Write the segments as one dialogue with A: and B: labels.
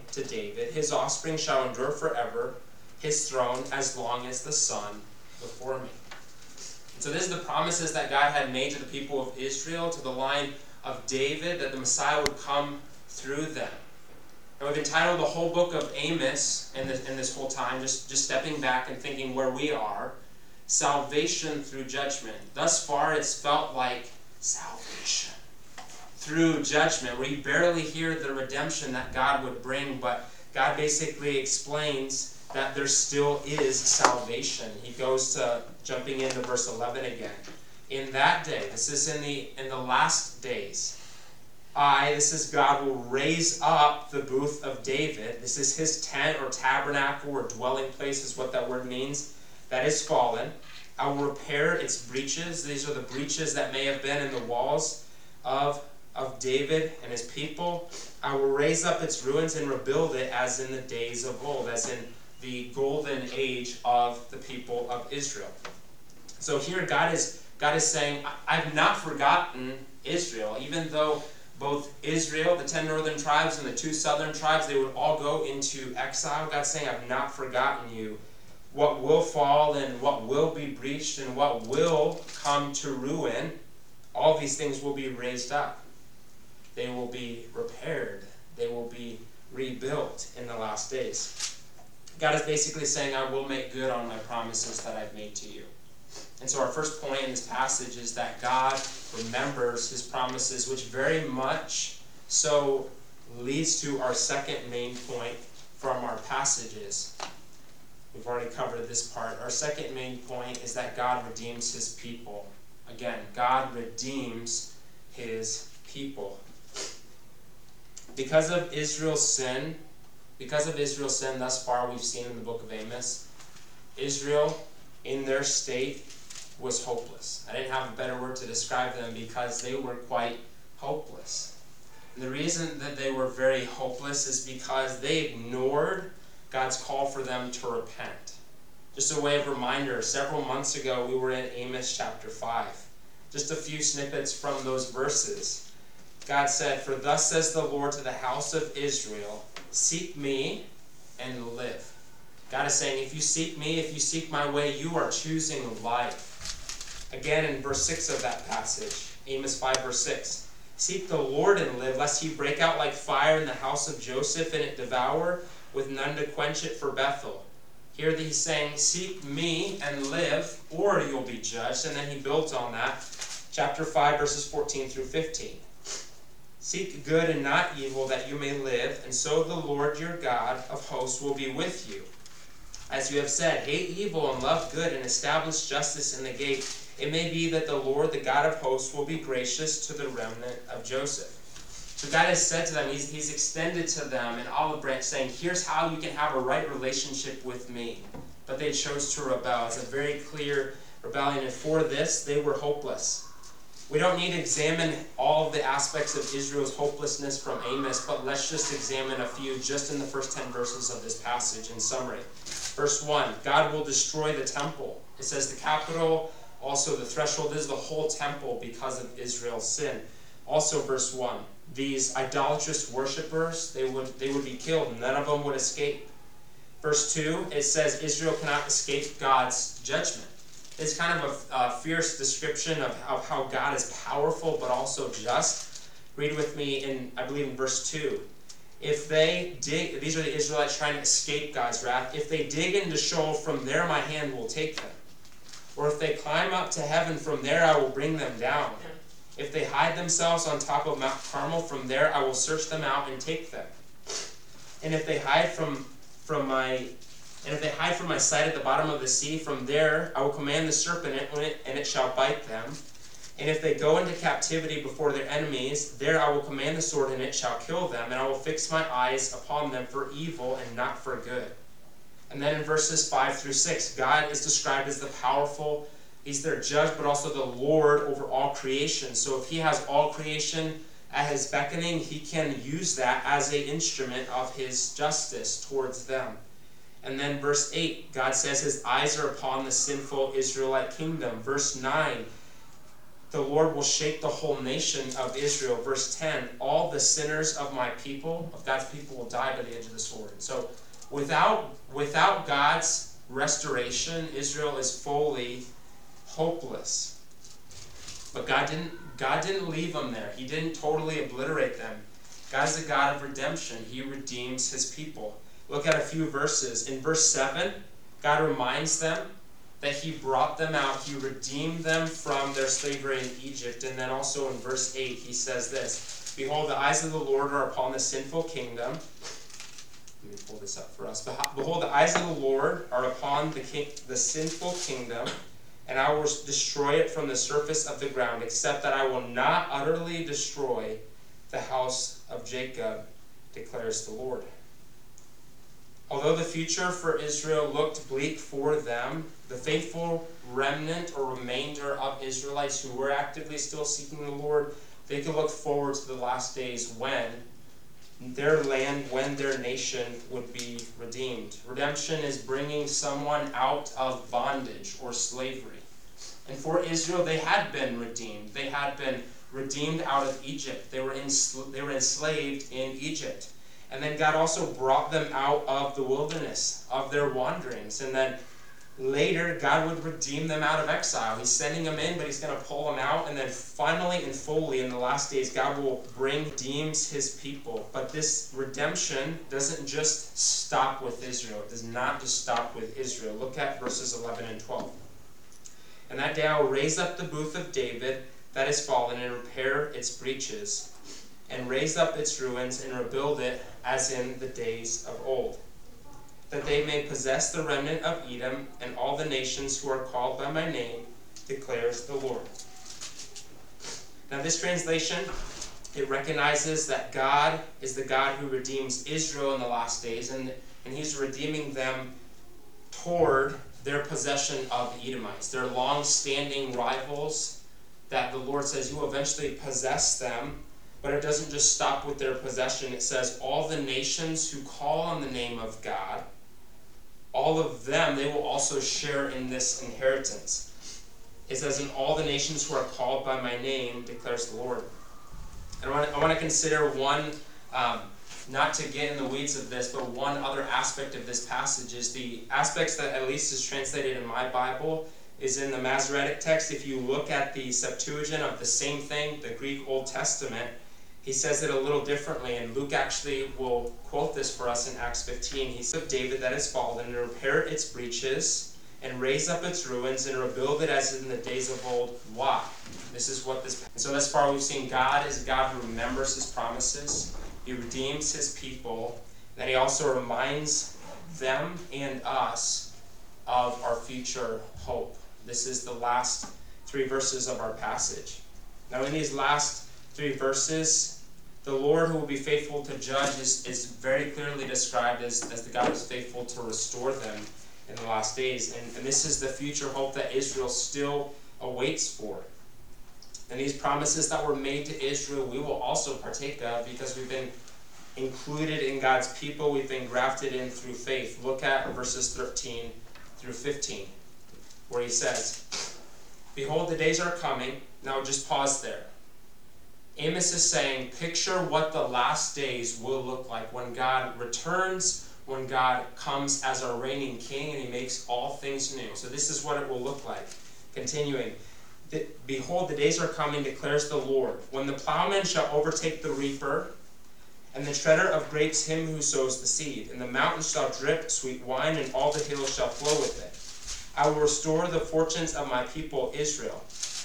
A: to David. His offspring shall endure forever, his throne as long as the sun before me. And so this is the promises that God had made to the people of Israel, to the line of David, that the Messiah would come through them. And we've entitled the whole book of Amos in this whole time, just stepping back and thinking where we are, Salvation Through Judgment. Thus far it's felt like salvation through judgment, where you barely hear the redemption that God would bring, but God basically explains that there still is salvation. He goes to, jumping into verse 11 again. In that day, this is in the last days, this is God, will raise up the booth of David. This is his tent or tabernacle or dwelling place is what that word means. That is fallen. I will repair its breaches. These are the breaches that may have been in the walls of David and his people. I will raise up its ruins and rebuild it as in the days of old, as in the golden age of the people of Israel. So here God is saying, I've not forgotten Israel, even though both Israel, the 10 northern tribes, and the 2 southern tribes, they would all go into exile. God's saying, I've not forgotten you. What will fall and what will be breached and what will come to ruin, all these things will be raised up. They will be repaired. They will be rebuilt in the last days. God is basically saying, I will make good on my promises that I've made to you. And so our first point in this passage is that God remembers his promises, which very much so leads to our second main point from our passages. We've already covered this part. Our second main point is that God redeems his people. Again, God redeems his people. Because of Israel's sin thus far we've seen in the book of Amos, Israel in their state was hopeless. I didn't have a better word to describe them because they were quite hopeless. And the reason that they were very hopeless is because they ignored God's call for them to repent. Just a way of reminder, several months ago we were in Amos chapter 5. Just a few snippets from those verses. God said, For thus says the Lord to the house of Israel, seek me and live. God is saying, if you seek me, if you seek my way, you are choosing life. Again in verse 6 of that passage, Amos 5 verse 6. Seek the Lord and live, lest he break out like fire in the house of Joseph and it devour, with none to quench it for Bethel. Here he's saying, seek me and live, or you'll be judged. And then he builds on that. Chapter 5 verses 14 through 15. Seek good and not evil, that you may live, and so the Lord your God of hosts will be with you. As you have said, hate evil and love good, and establish justice in the gate. It may be that the Lord, the God of hosts, will be gracious to the remnant of Joseph. So God has said to them, he's extended to them an olive branch, saying, here's how you can have a right relationship with me. But they chose to rebel. It's a very clear rebellion, and for this, they were hopeless. We don't need to examine all of the aspects of Israel's hopelessness from Amos, but let's just examine a few just in the first 10 verses of this passage in summary. Verse 1, God will destroy the temple. It says the capital, also the threshold, is the whole temple because of Israel's sin. Also verse 1, these idolatrous worshipers, they would be killed. None of them would escape. Verse 2, it says Israel cannot escape God's judgment. It's kind of a fierce description of how God is powerful but also just. Read with me I believe in verse 2. If they dig, these are the Israelites trying to escape God's wrath. If they dig into Sheol, from there my hand will take them. Or if they climb up to heaven, from there I will bring them down. If they hide themselves on top of Mount Carmel, from there I will search them out and take them. And if they hide from my sight at the bottom of the sea, from there I will command the serpent, and it shall bite them. And if they go into captivity before their enemies, there I will command the sword, and it shall kill them. And I will fix my eyes upon them for evil and not for good. And then in verses 5 through 6, God is described as the powerful. He's their judge, but also the Lord over all creation. So if he has all creation at his beckoning, he can use that as an instrument of his justice towards them. And then verse 8, God says his eyes are upon the sinful Israelite kingdom. Verse 9, the Lord will shake the whole nation of Israel. Verse 10, all the sinners of my people, of God's people, will die by the edge of the sword. So without God's restoration, Israel is fully hopeless. But God didn't leave them there. He didn't totally obliterate them. God is a God of redemption. He redeems his people. Look at a few verses. In verse 7, God reminds them that he brought them out. He redeemed them from their slavery in Egypt. And then also in verse 8, he says this, behold, the eyes of the Lord are upon the sinful kingdom. Let me pull this up for us. Behold, the eyes of the Lord are upon the sinful kingdom, and I will destroy it from the surface of the ground, except that I will not utterly destroy the house of Jacob, declares the Lord. Although the future for Israel looked bleak for them, the faithful remnant or remainder of Israelites who were actively still seeking the Lord, they could look forward to the last days when their land, when their nation would be redeemed. Redemption is bringing someone out of bondage or slavery. And for Israel, they had been redeemed. They had been redeemed out of Egypt. They were enslaved in Egypt. And then God also brought them out of the wilderness, of their wanderings. And then later, God would redeem them out of exile. He's sending them in, but he's going to pull them out. And then finally and fully in the last days, God will redeems his people. But this redemption doesn't just stop with Israel. It does not just stop with Israel. Look at verses 11 and 12. And that day I will raise up the booth of David that is fallen, and repair its breaches, and raise up its ruins, and rebuild it as in the days of old, that they may possess the remnant of Edom, and all the nations who are called by my name, declares the Lord. Now this translation, it recognizes that God is the God who redeems Israel in the last days, and he's redeeming them toward their possession of the Edomites, their long-standing rivals, that the Lord says you will eventually possess them. But it doesn't just stop with their possession. It says all the nations who call on the name of God, all of them, they will also share in this inheritance. It says, in all the nations who are called by my name, declares the Lord. And I want to consider one, not to get in the weeds of this, but one other aspect of this passage is the aspects that at least is translated in my Bible is in the Masoretic text. If you look at the Septuagint of the same thing, the Greek Old Testament, he says it a little differently, and Luke actually will quote this for us in Acts 15. He said, David that is fallen, and repair its breaches, and raise up its ruins, and rebuild it as in the days of old. Why? This is what this... And so thus far we've seen God is a God who remembers his promises. He redeems his people. Then he also reminds them and us of our future hope. This is the last 3 verses of our passage. Now in these last 3 verses, the Lord who will be faithful to judge is very clearly described as the God who is faithful to restore them in the last days. And this is the future hope that Israel still awaits for. And these promises that were made to Israel, we will also partake of because we've been included in God's people. We've been grafted in through faith. Look at verses 13 through 15, where he says, behold, the days are coming. Now just pause there. Amos is saying, picture what the last days will look like when God returns, when God comes as our reigning king and he makes all things new. So this is what it will look like. Continuing, behold, the days are coming, declares the Lord, when the plowman shall overtake the reaper, and the treader of grapes him who sows the seed. And the mountains shall drip sweet wine, and all the hills shall flow with it. I will restore the fortunes of my people Israel.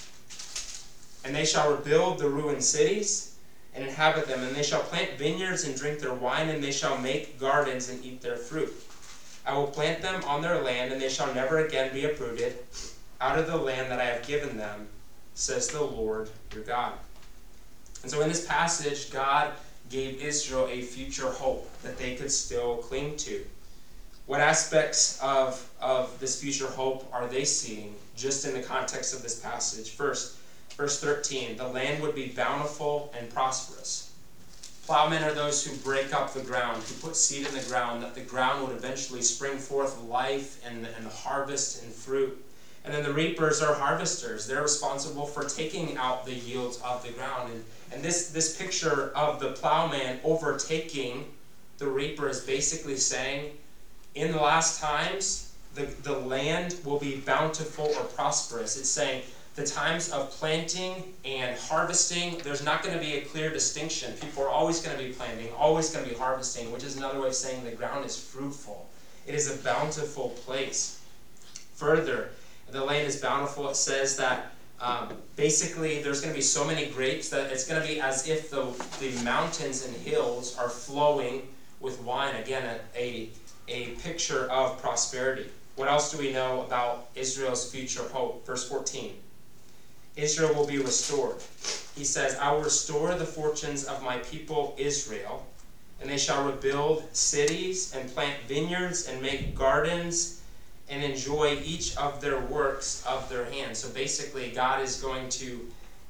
A: And they shall rebuild the ruined cities, and inhabit them. And they shall plant vineyards and drink their wine, and they shall make gardens and eat their fruit. I will plant them on their land, and they shall never again be uprooted out of the land that I have given them, says the Lord your God. And so in this passage, God gave Israel a future hope that they could still cling to. What aspects of this future hope are they seeing just in the context of this passage? First, verse 13, the land would be bountiful and prosperous. Plowmen are those who break up the ground, who put seed in the ground, that the ground would eventually spring forth life and the harvest and fruit. And then the reapers are harvesters. They're responsible for taking out the yields of the ground. And this picture of the plowman overtaking the reaper is basically saying, in the last times, the land will be bountiful or prosperous. It's saying the times of planting and harvesting, there's not going to be a clear distinction. People are always going to be planting, always going to be harvesting, which is another way of saying the ground is fruitful. It is a bountiful place. Further, the land is bountiful. It says that basically there's going to be so many grapes that it's going to be as if the mountains and hills are flowing with wine. Again, a picture of prosperity. What else do we know about Israel's future hope? Verse 14. Israel will be restored. He says, I will restore the fortunes of my people Israel, and they shall rebuild cities and plant vineyards and make gardens and enjoy each of their works of their hands. So basically, God is going to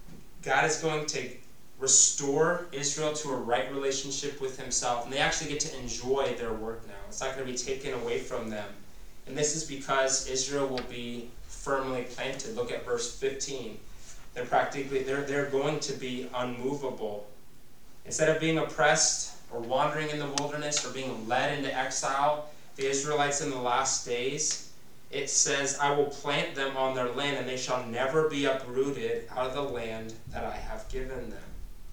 A: restore Israel to a right relationship with himself, and they actually get to enjoy their work now. It's not going to be taken away from them. And this is because Israel will be firmly planted. Look at verse 15. They're going to be unmovable. Instead of being oppressed or wandering in the wilderness or being led into exile, the Israelites in the last days, it says, I will plant them on their land, and they shall never be uprooted out of the land that I have given them.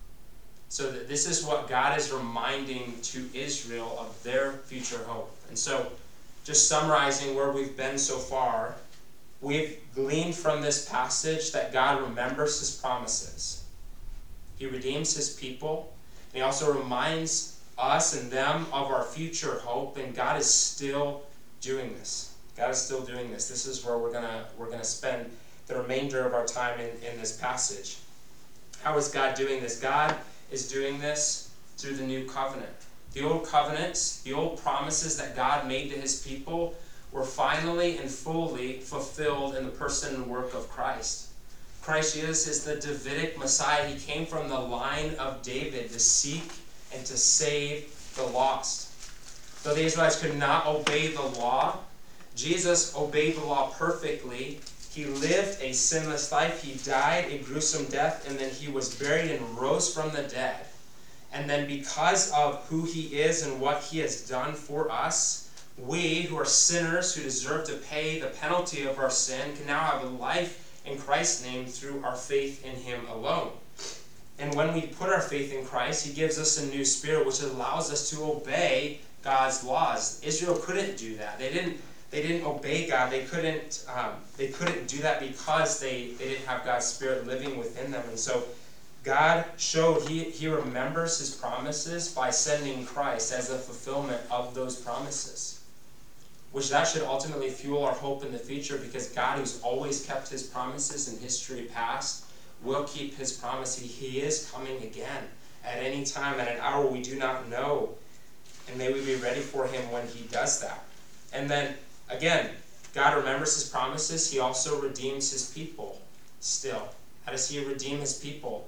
A: So this is what God is reminding to Israel of their future hope. And so, just summarizing where we've been so far, we've gleaned from this passage that God remembers his promises. He redeems his people, and he also reminds us and them of our future hope, and God is still doing this. God is still doing this. This is where we're gonna spend the remainder of our time in this passage. How is God doing this? God is doing this through the new covenant. The old covenants, the old promises that God made to his people were finally and fully fulfilled in the person and work of Christ. Christ Jesus is the Davidic Messiah. He came from the line of David to seek and to save the lost. Though the Israelites could not obey the law, Jesus obeyed the law perfectly. He lived a sinless life. He died a gruesome death, and then he was buried and rose from the dead. And then because of who he is and what he has done for us, we who are sinners who deserve to pay the penalty of our sin can now have a life in Christ's name through our faith in him alone. And when we put our faith in Christ, he gives us a new spirit which allows us to obey God's laws. Israel couldn't do that. They didn't obey God. They couldn't do that because they didn't have God's Spirit living within them. And so God showed he remembers his promises by sending Christ as a fulfillment of those promises. Which that should ultimately fuel our hope in the future, because God, who's always kept his promises in history past, will keep his promise. He is coming again at any time, at an hour we do not know. And may we be ready for him when he does that. And then again, God remembers his promises. He also redeems his people still. How does he redeem his people?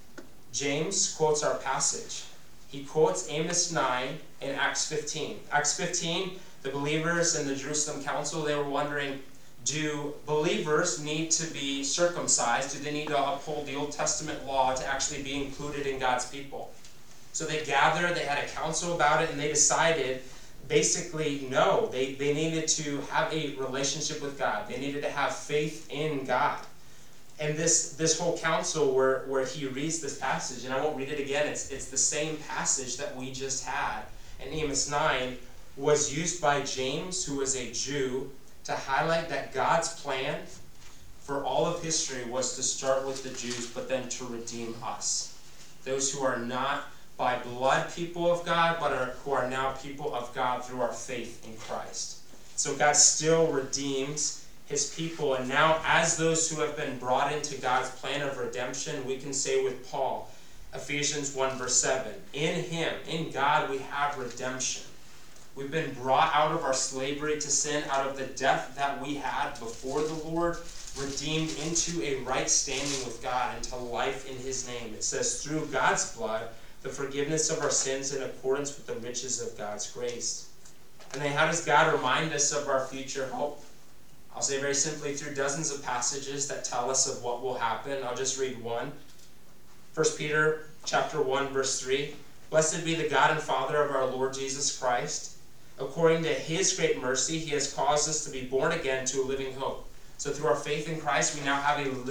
A: James quotes our passage. He quotes Amos 9 in Acts 15. Acts 15, the believers in the Jerusalem council, they were wondering, do believers need to be circumcised? Do they need to uphold the Old Testament law to actually be included in God's people? So they gathered, they had a council about it, and they decided basically, no, they needed to have a relationship with God. They needed to have faith in God. And this whole council where he reads this passage, and I won't read it again, it's the same passage that we just had in Amos 9, was used by James, who was a Jew, to highlight that God's plan for all of history was to start with the Jews, but then to redeem us. Those who are not by blood people of God, but who are now people of God through our faith in Christ. So God still redeems his people, and now as those who have been brought into God's plan of redemption, we can say with Paul, Ephesians 1 verse 7, in him, in God, we have redemption. We've been brought out of our slavery to sin, out of the death that we had before the Lord, redeemed into a right standing with God, into life in his name. It says, through God's blood, the forgiveness of our sins in accordance with the riches of God's grace. And then how does God remind us of our future hope? I'll say very simply through dozens of passages that tell us of what will happen. I'll just read one. 1 Peter chapter 1, verse 3. Blessed be the God and Father of our Lord Jesus Christ. According to his great mercy, he has caused us to be born again to a living hope. So through our faith in Christ, we now have a